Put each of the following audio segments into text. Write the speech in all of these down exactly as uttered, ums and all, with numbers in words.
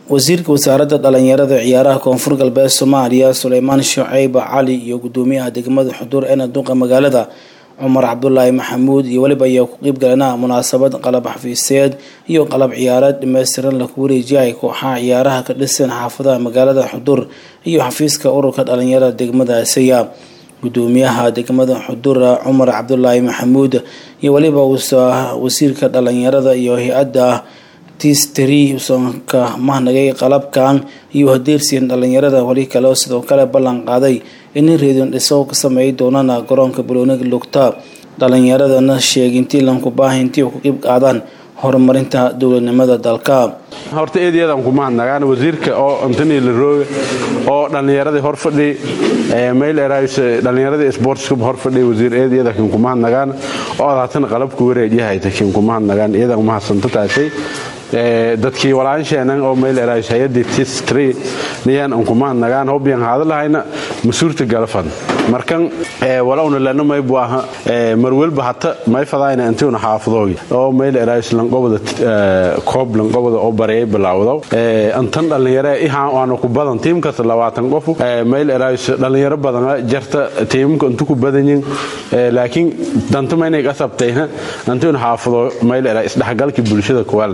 wasiirka wasaaradda dhalinyarada ciyaaraha koonfur galbeed Soomaaliya Suleymaan Shucayb Cali iyo gudoomiyaha degmada Xudur ee duqa magaalada Umar Cabdullaahi Maxamuud iyo waliba ay ku qayb galeen munaasabad qalab xafiiseed iyo qalab ciyaareed dhameystiran la ku wareejiyay kooxaha ciyaaraha ka dhisan xaafadaha magaalada Xudur iyo xafiiska ururka dhalinyarada degmada Asaya. gudoomiyaha degmada Xudur Umar Cabdullaahi Maxamuud iyo waliba wasiirka dhalinyarada iyo hay'adda tistri sonka mahnagay qalabkan iyo hadeersiin dhalinyarada wali kale sidoo kale ballan qaaday in reedon dhiso ka sameeyay doonana garoonka Balooniga Lugta dhalinyaradana sheegintii lan ku baahintii ku qayb qaadan horumarinta dawladnimada dalka. horta eedayadan kuma nagaan wasiirka oo Anthony Leroy oo dhalinyarada hor fadhi ee meel erays dhalinyarada sports club hor fadhi wasiir eedayada kuma nagaan oo aadatan qalabku wareejiyahay takin kuma nagaan iyada uma hasantaasay ee dadkii walaansheenan oo meel erays hay'adda tistri niyaan kuma nagaan hobyan hadalahayna masuurta galfan markan ee walawna lana may baaha ee marwalba hata may fadayna intuu xaafadoogi oo meel erays lan qobada koob lan qobada oo bareey bilaawdo ee antan dhalinyaro iha aan ku badan tiimka labaatan qof ee meel erays dhalinyaro badan jarta tiimka intuu ku badanyin laakiin danta ma inay qasabtayna intuu xaafado meel erays dhaxgalki bulshada kuwal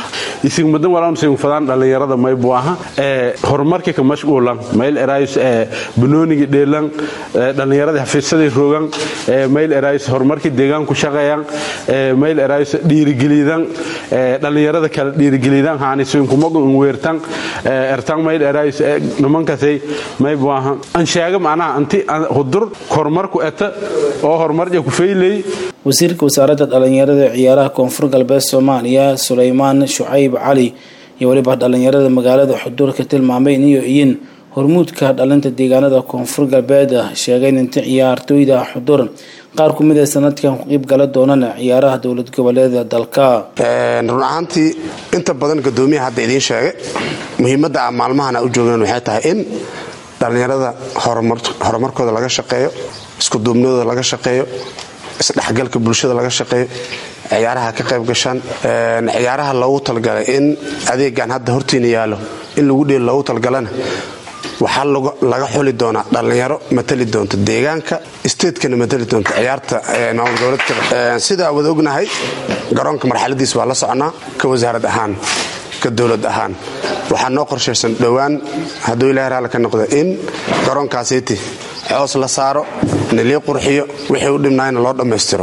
isin madan walaan soo fadaan dhalinyarada may baaha ee horumarka ka mashquulan meel erays ee banooniga dheelan dhalinyarada xafiisadii roogan ee meel erays horumarka deegaan ku shaqeeyaan ee meel erays dhiirigelidan ee dhalinyarada kala dhiirigelidan haanisoon kuma weertan ee ertan meel erays nimankaasay may baaha an sheega macnaha anti Xudur horumarku eta oo horumarka ku feelay. wasiirka wasaaradda dhalinyarada ciyaaraha koonfur galbeed Soomaaliya Suleymaan Shucayb Cali iyo waliba dhalinyarada magaalada Xudur ka tilmaamay inay yihiin hormuudka dhalinta deegaanada koonfur galbeed sheegay in ciyaartooyda Xudur qaar ku mid ah sanadkan ku qayb gal doonana ciyaaraha dawlad goboleedka dalka. ee run ahaantii inta badan gudoomiyaha hadda idin sheegay muhiimadda maalmahan u joogan waxay tahay in dhalinyarada horumar horumarkooda laga shaqeeyo isku duubnidooda laga shaqeeyo isdhaxgalka bulshada laga shaqeeyo ciyaaraha ka qayb gashan ee ciyaaraha loogu talgalay in adeegan hadda hortiina yaalo in lagu dheel loogu talgalana waxa laga xuli doona dhalinyaro matali doonta deegaanka state-kana matali doonta ciyaarta maamul goboleedka sida wada ognahay garoonka marxaladiisa waa la soconaa ka wasaarad ahaan ka dawlad ahaan waxa noo qorsheysan dhawaan haduu ilaahay raali ka noqdo in garoonkaasiti coos la saaro naliyo qurxiyo wixii u dhimnaayna loo dhameystiro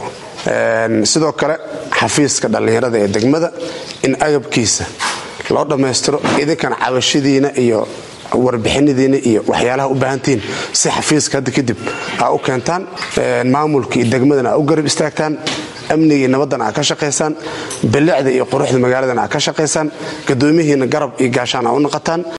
ee sidoo kale xafiiska dhalinyarada ee degmada in agabkiisa loo dhameystiro idinkan cabashadiina iyo warbixinadiina iyo waxyaalaha u baahantiin si xafiiska hadda kadib aa u keentaan maamulka iyo degmadana u garab istaagtaan amniga nabadana ka shaqeeysan bilicda iyo quruxda magaaladana ka shaqeeysan gudoomiyihiina garab iyo gaashaan u noqotaan.